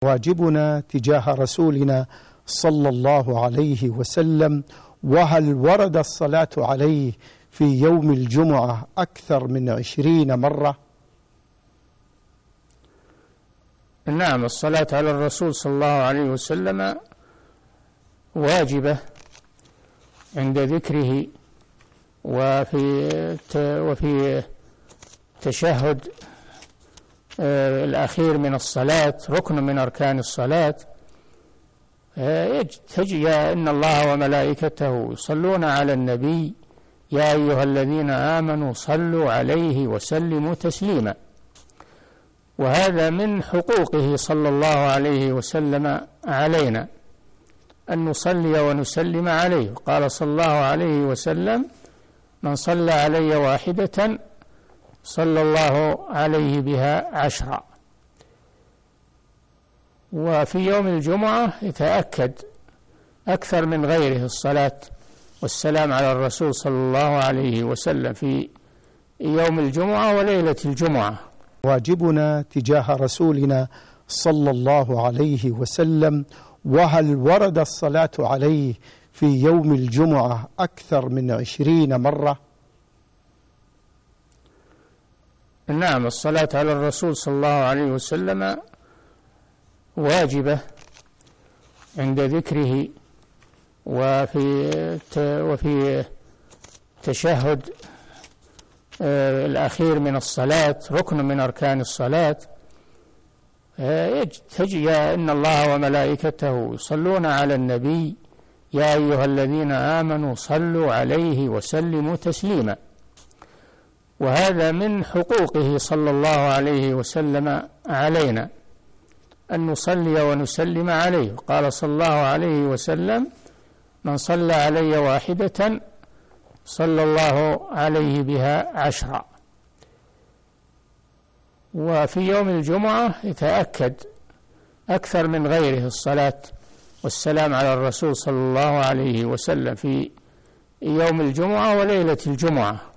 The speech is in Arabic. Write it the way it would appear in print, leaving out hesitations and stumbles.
واجبنا تجاه رسولنا صلى الله عليه وسلم. وهل ورد الصلاة عليه في يوم الجمعة أكثر من 20 مرة؟ نعم، الصلاة على الرسول صلى الله عليه وسلم واجبة عند ذكره وفي تشهد الأخير من الصلاة، ركن من أركان الصلاة. إن الله وملائكته يصلون على النبي يا أيها الذين آمنوا صلوا عليه وسلموا تسليما. وهذا من حقوقه صلى الله عليه وسلم علينا أن نصلي ونسلم عليه. قال صلى الله عليه وسلم: من صلى علي واحدة صلى الله عليه بها 10. وفي يوم الجمعة يتأكد أكثر من غيره الصلاة والسلام على الرسول صلى الله عليه وسلم في يوم الجمعة وليلة الجمعة. واجبنا تجاه رسولنا صلى الله عليه وسلم. وهل ورد الصلاة عليه في يوم الجمعة أكثر من 20 مرة؟ نعم، الصلاة على الرسول صلى الله عليه وسلم واجبة عند ذكره وفي تشهد الأخير من الصلاة، ركن من أركان الصلاة. إن الله وملائكته يصلون على النبي يا أيها الذين آمنوا صلوا عليه وسلموا تسليما. وهذا من حقوقه صلى الله عليه وسلم علينا أن نصلي ونسلم عليه. قال صلى الله عليه وسلم: من صلى علي واحدة صلى الله عليه بها 10. وفي يوم الجمعة يتأكد أكثر من غيره الصلاة والسلام على الرسول صلى الله عليه وسلم في يوم الجمعة وليلة الجمعة.